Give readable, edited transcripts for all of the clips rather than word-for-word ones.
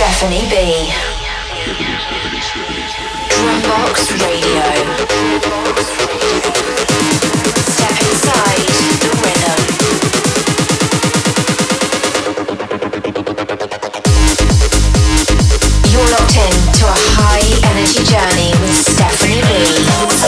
Stephanie B. Drumbox Radio. Step inside the rhythm. You're locked in to a high energy journey with Stephanie B.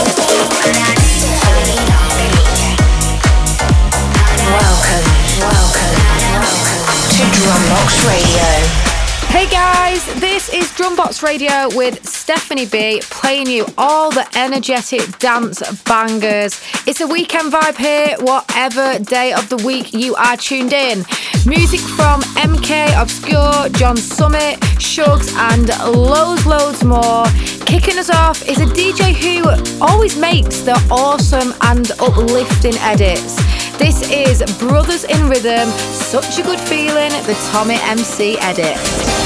Welcome to Drumbox Radio. Hey guys, this is Drumbox Radio with Stephanie B, playing you all the energetic dance bangers. It's a weekend vibe here, whatever day of the week you are tuned in. Music from MK, Obscure, John Summit, Shugs, and loads more. Kicking us off is a DJ who always makes the awesome and uplifting edits. This is Brothers in Rhythm, Such a Good Feeling, the Tommy MC edit.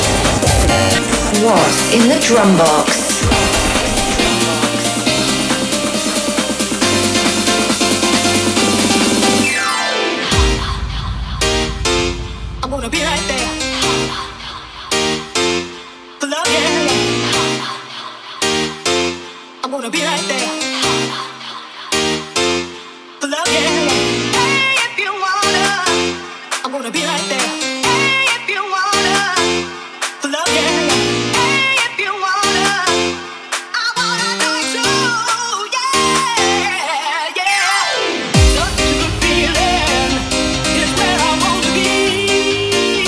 What's in the drum box? I'm gonna be right there. For love, yeah. I'm gonna be right there. For love, yeah. Hey, if you wanna, I'm gonna be right there. Hey, if you wanna, for love, yeah. Hey, if you wanna, I wanna know it too, yeah, yeah. Such a good feeling is where I want to be.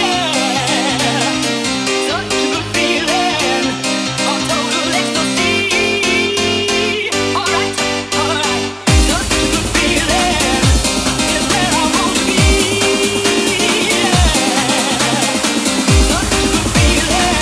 Such a good feeling, a total ecstasy. Alright. Such a good feeling is where I want to be. Such a good feeling.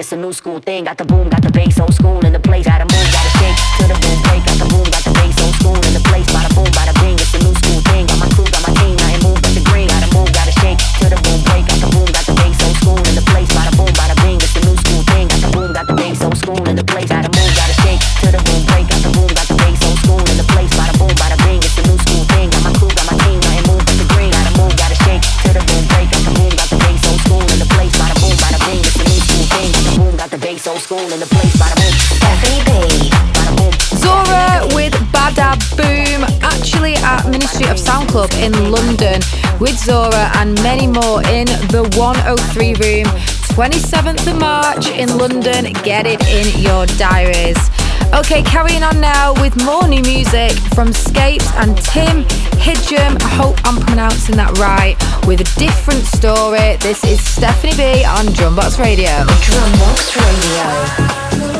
it's a new school thing. Got the boom, got the bass, old school in the place. Gotta move, gotta shake to the boom break. Got the boom, got the bass, old school in the place. Bada boom, bada bing, it's a new school thing. Got my crew, got my team, I ain't move but the green. Gotta move, gotta shake to the boom break. Got the boom, got the bass, old school in the place. Bada boom, bada bing, it's a new school thing. Got the boom, got the bass, old school in the place. Gotta move, gotta shake to the boom break. Got the boom, got the bass, old school in the place. Bada boom, bada bing, it's a new school thing. Got my crew, got my team, I ain't move but the green. Gotta move, gotta shake to the boom break. Got the boom, got the bass, old school in the place. Bada boom, bada bing, it's a new school thing. Got the boom, got the bass, old school in the place. Bada boom, Stephanie B. bada boom. Zora with Bada Boom, actually at Ministry of Sound Club in London with Zora and many more in the 103 room. 27th of March in London. Get it in your diaries. Okay, carrying on now with more new music from Scapes and Tim Hidjum. I hope I'm pronouncing that right. With a different story. This is Stephanie B on Drumbox Radio. Drumbox Radio.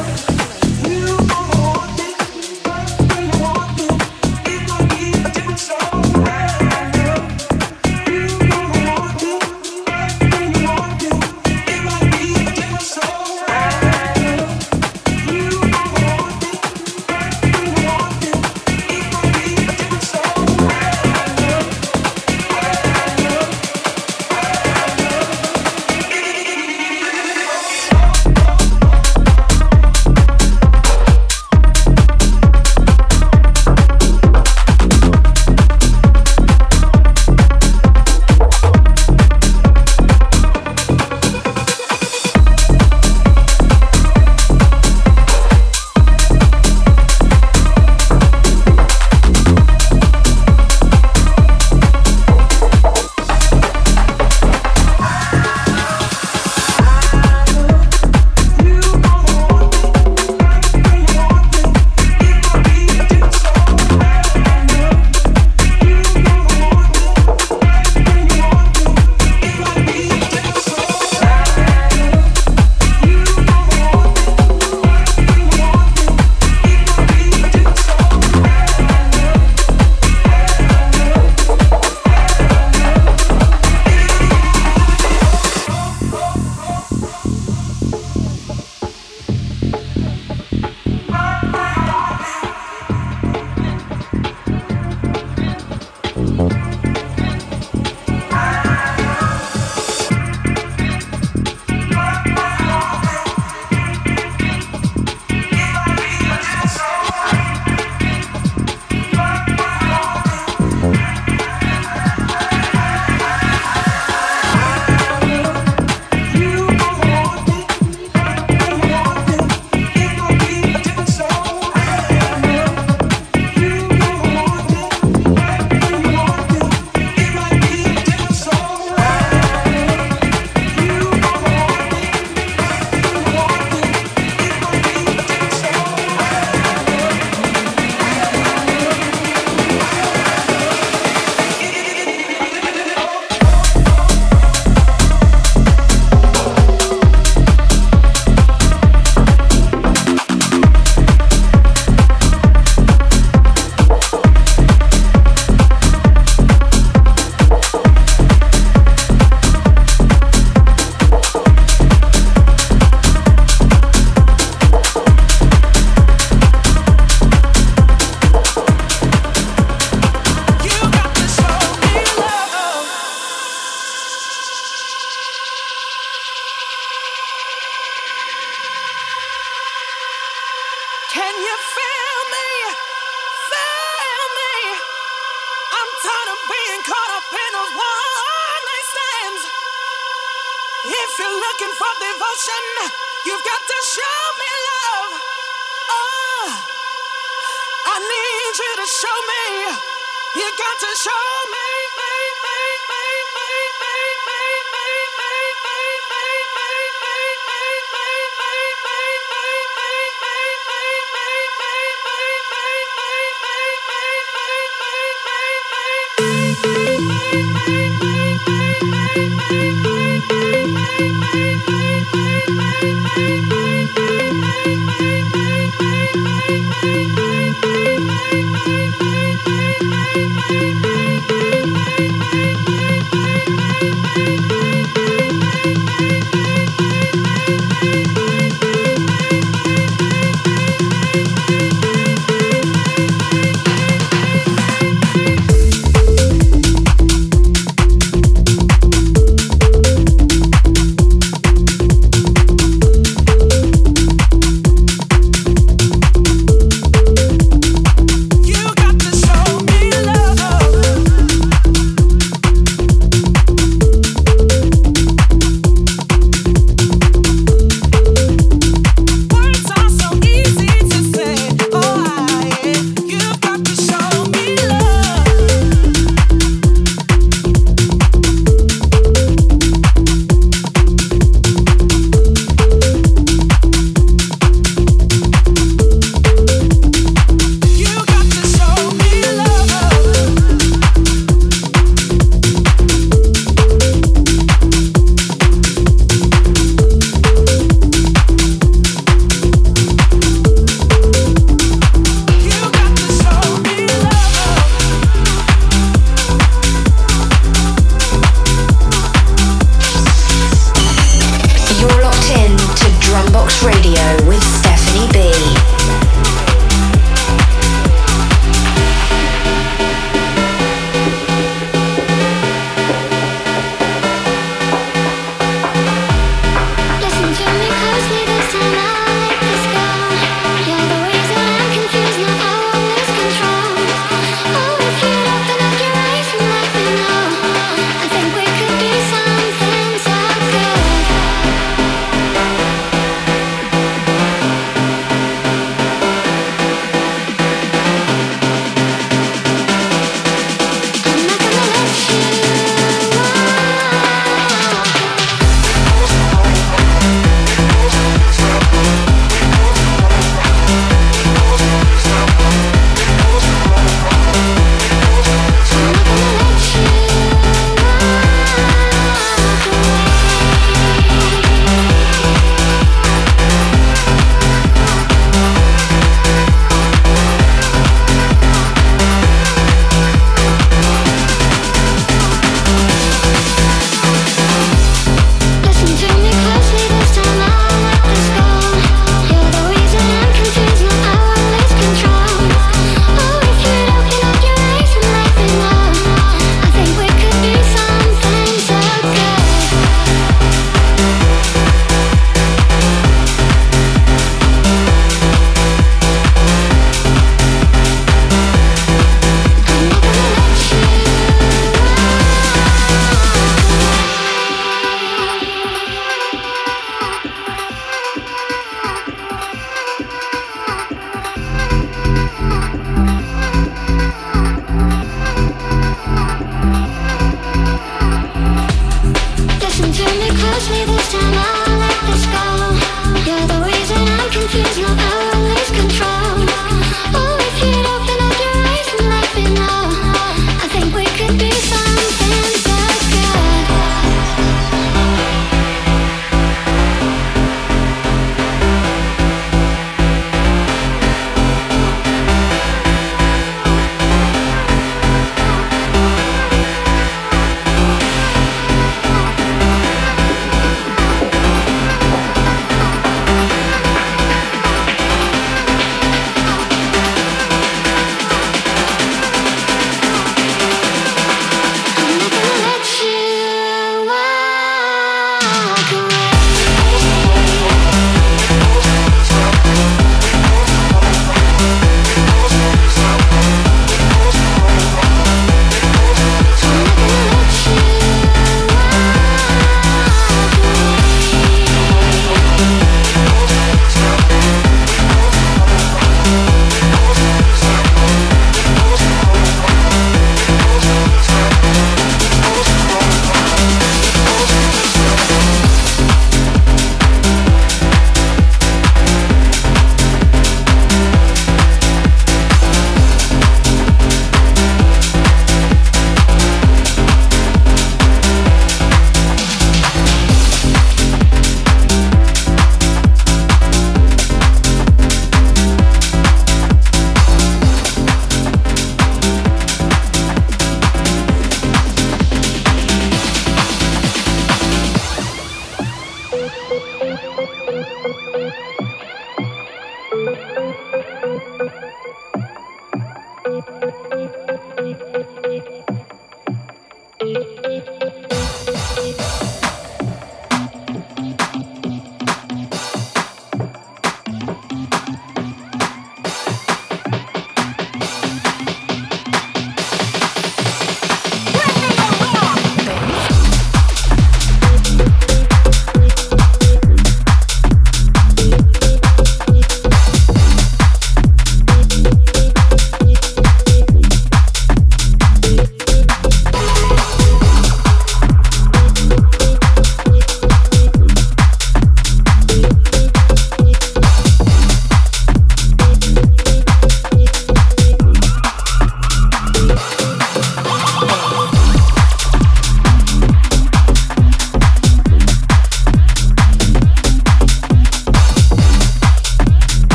If you're looking for devotion, you've got to show me love. Oh, I need you to show me. You got to show me.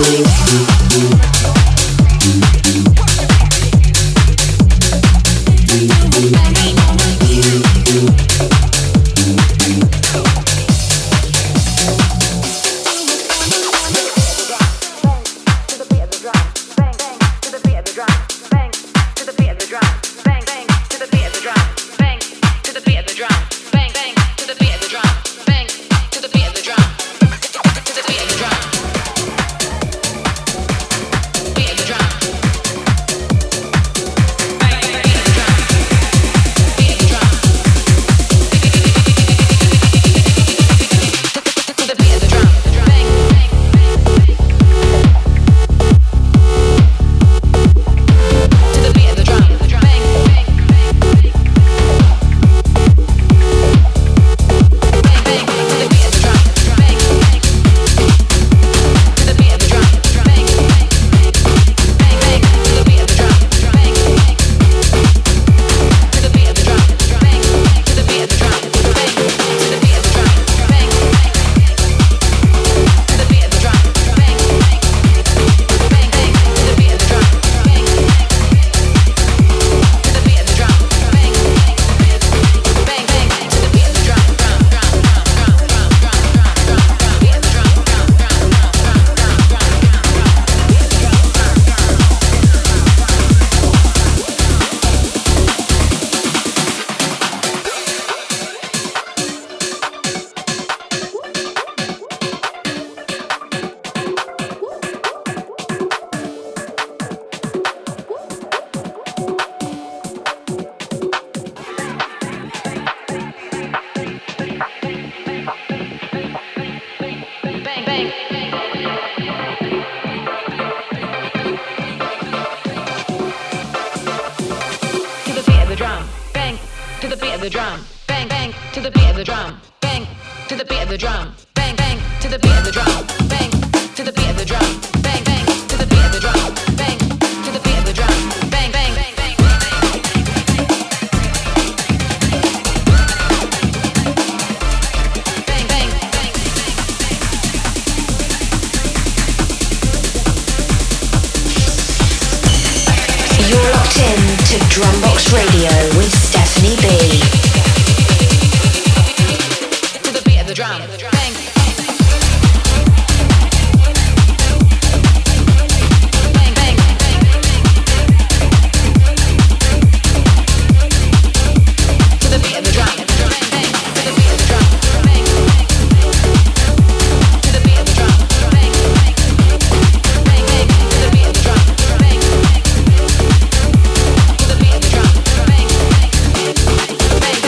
Bang,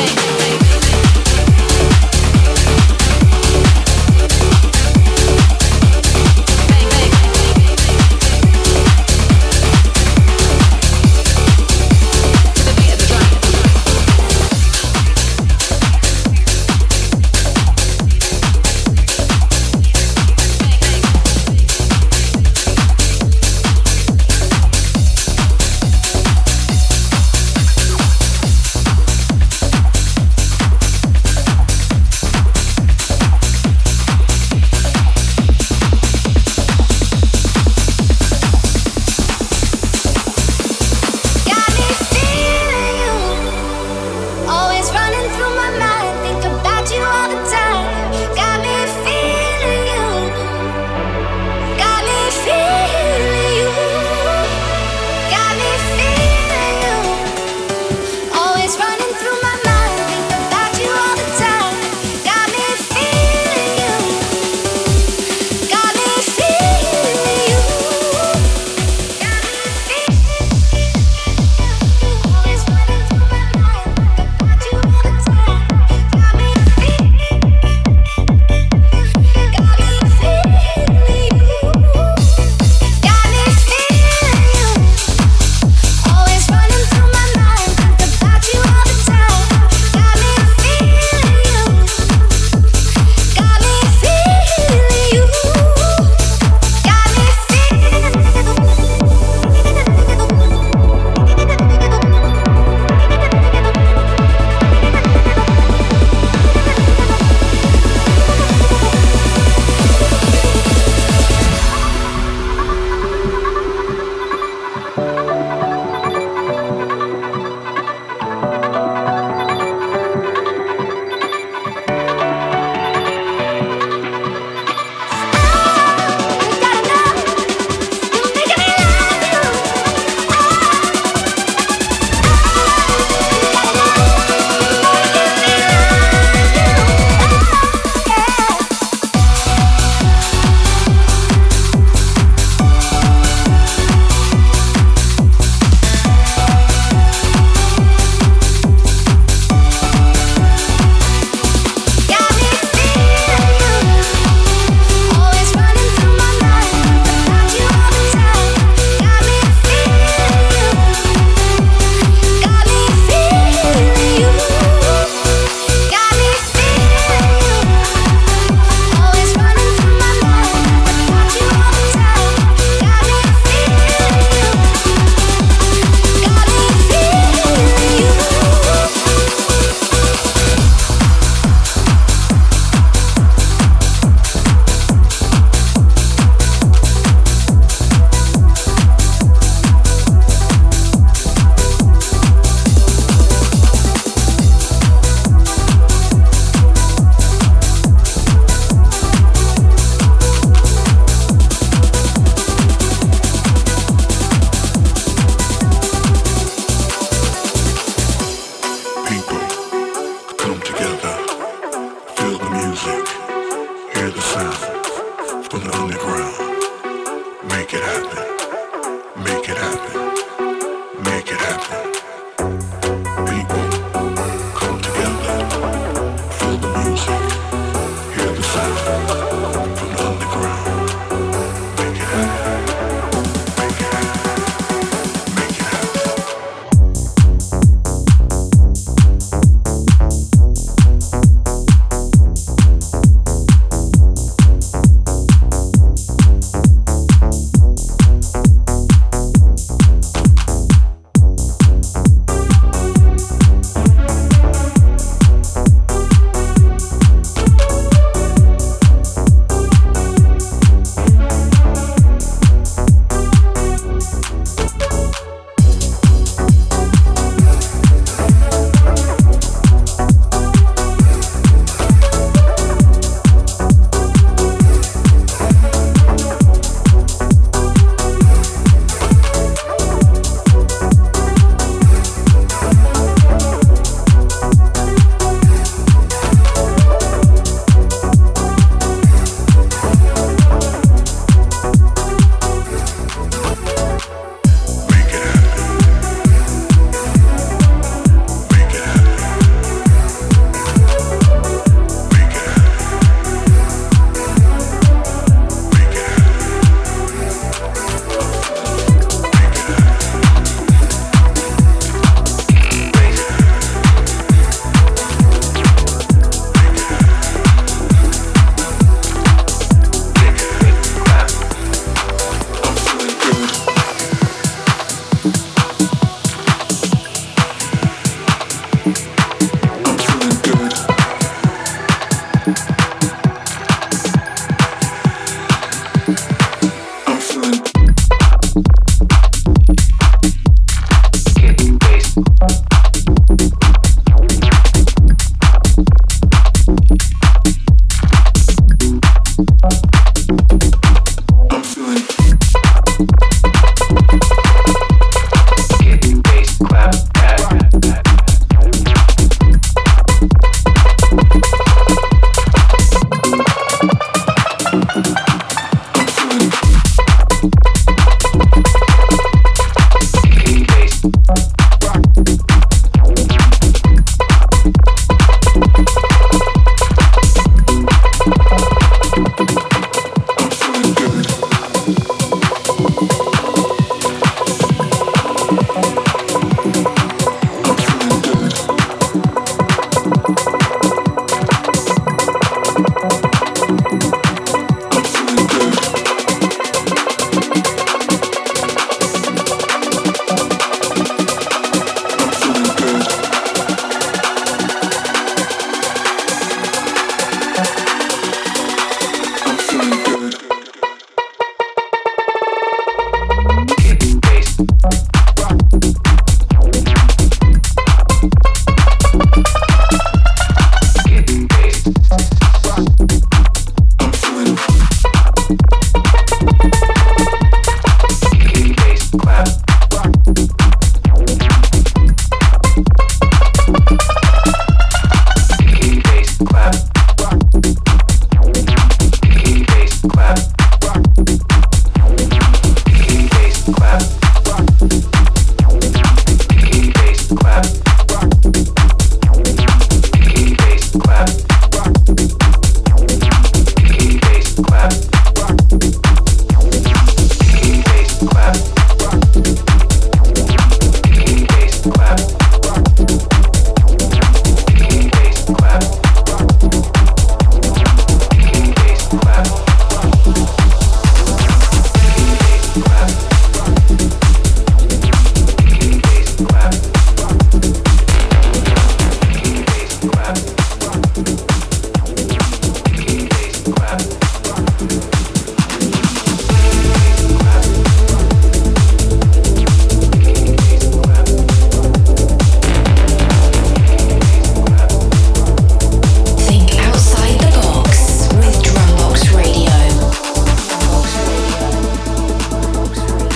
Radio.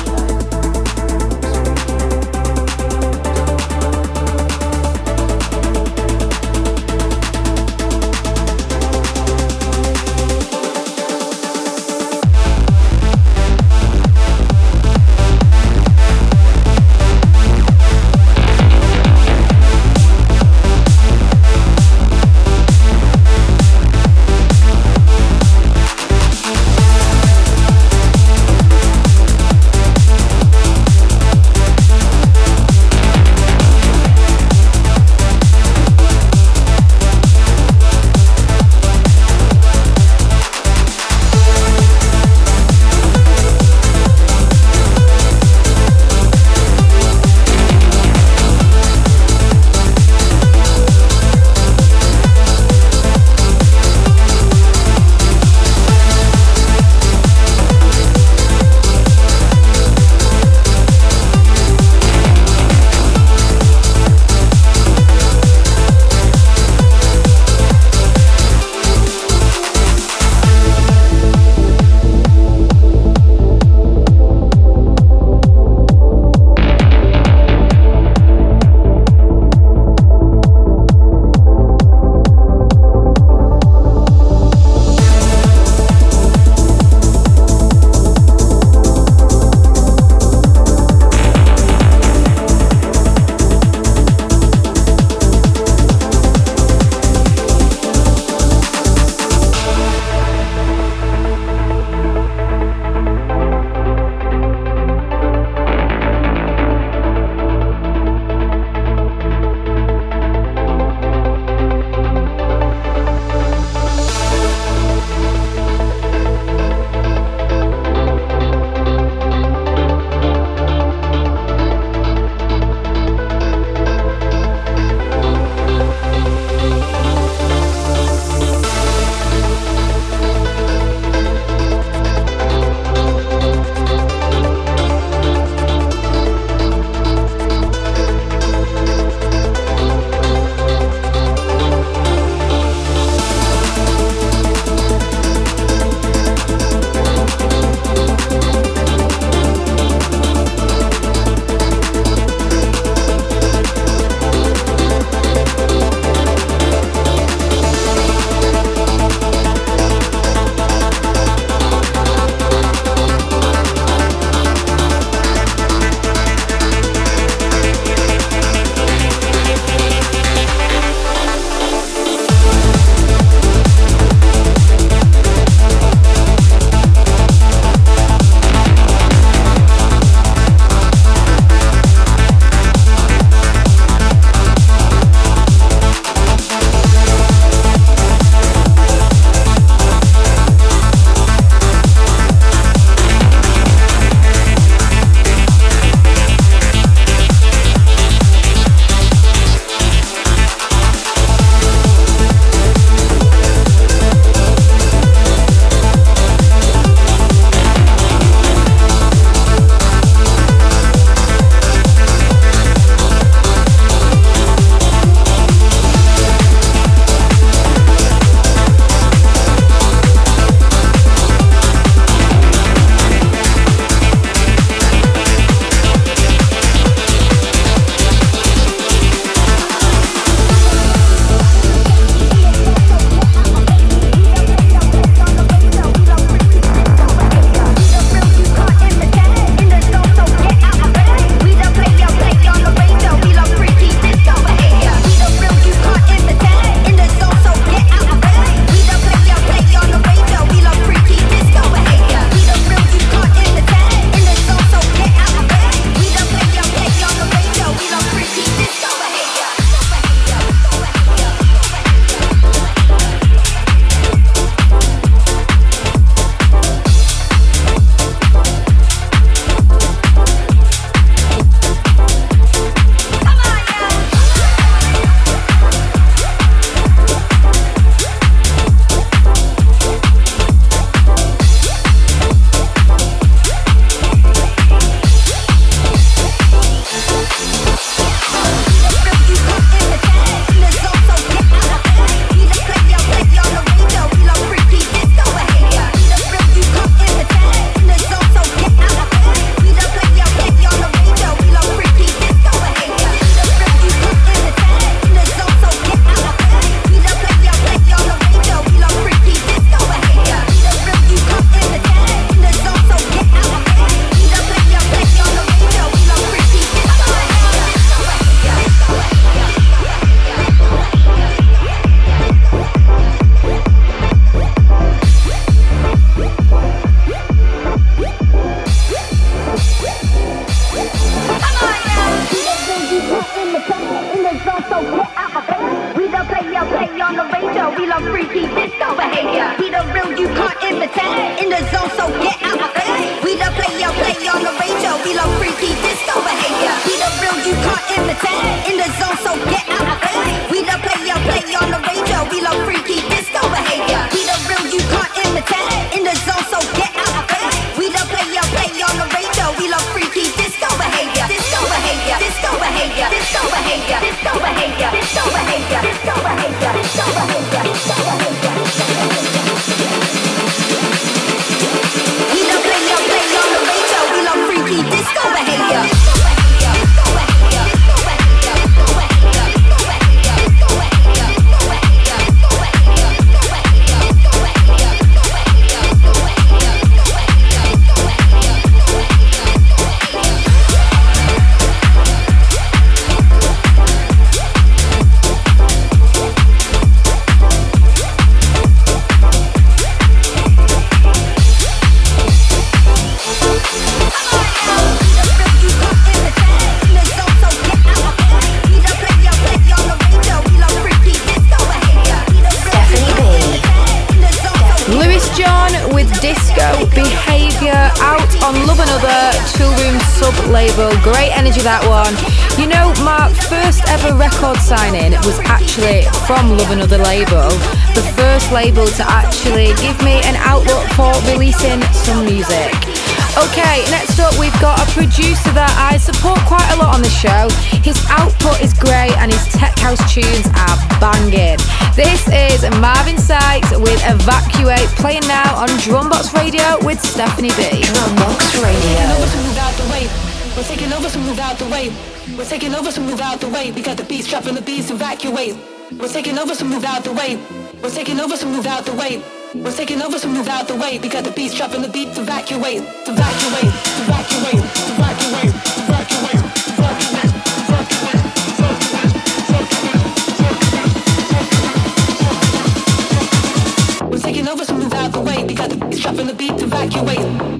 sub-label. Great energy, that one. You know, my first ever record signing was actually from Love Another label. The first label to actually give me an outlet for releasing some music. Okay, next up we've got a producer that I support quite a lot on the show. His output is great and his tech house tunes are banging. This is Marvin Sykes with Evacuate, playing now on Drumbox Radio with Stephanie B. Drumbox Radio. We're taking over, so move out the way. We're taking over, so move out the way. We got the beats dropping, the beats evacuate. We're taking over, so move out the way. We're taking over, so move out the way. We're taking over, so move out the way. We got the beats dropping, the beats evacuate. Evacuate, evacuate, evacuate, evacuate, evacuate, evacuate. We're taking over, so move out the way. We got the beats dropping, the beats evacuate.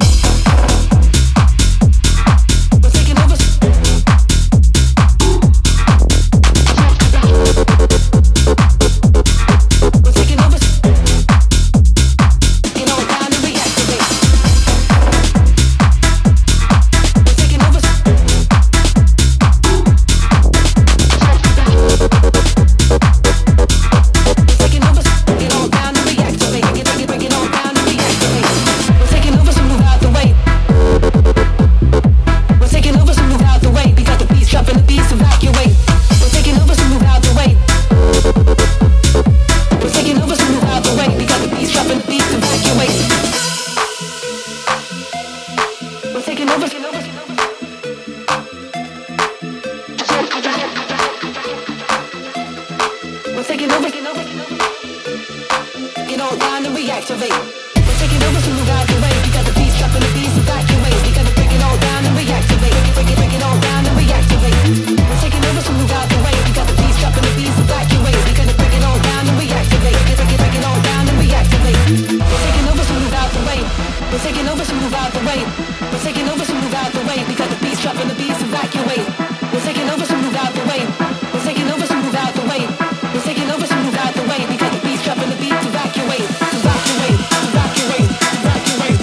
Evacuate, evacuate, evacuate.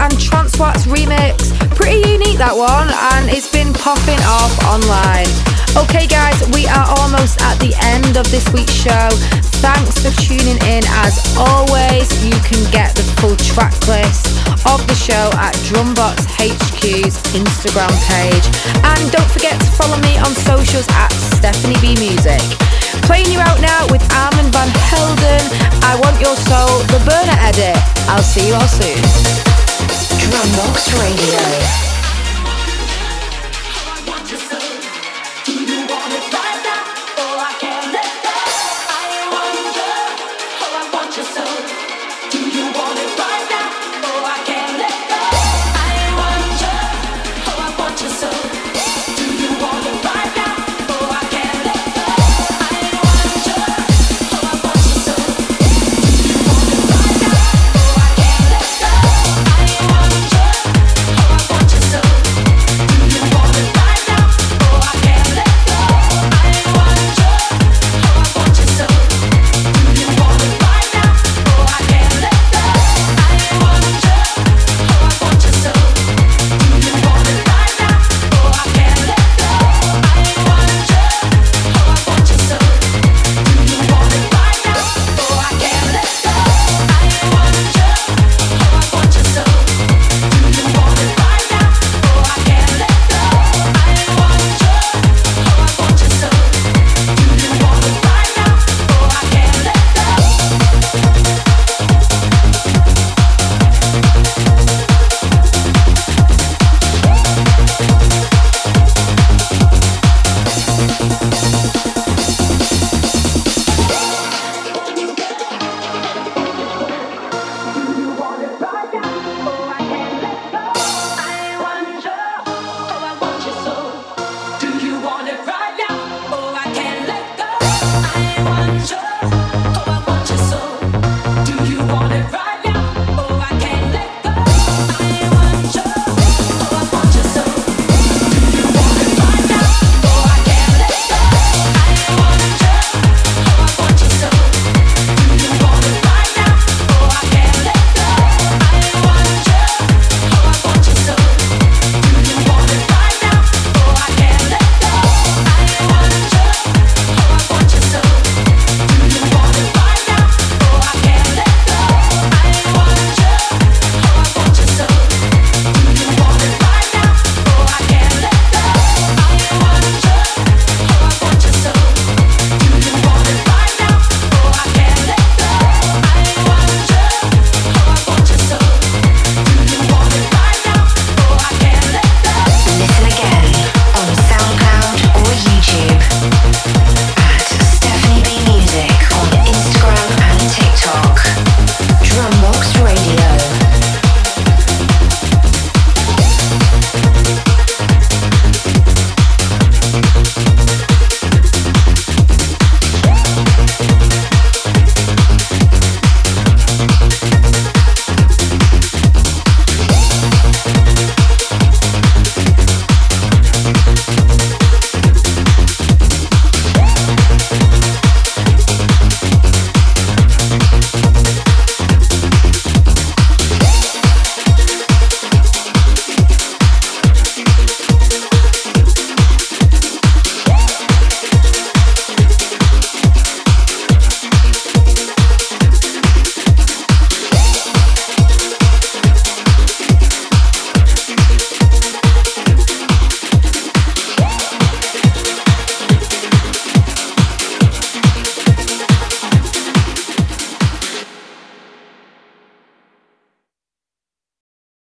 and Transwax remix. Pretty unique, that one, and it's been popping off online. Okay guys, we are almost at the end of this week's show. Thanks for tuning in. As always, you can get the full track list of the show at Drumbox HQ's Instagram page. And don't forget to follow me on socials at Stephanie B Music. Playing you out now with Armand Van Helden, I Want Your Soul, the Burner edit. I'll see you all soon. Drumbox Radio.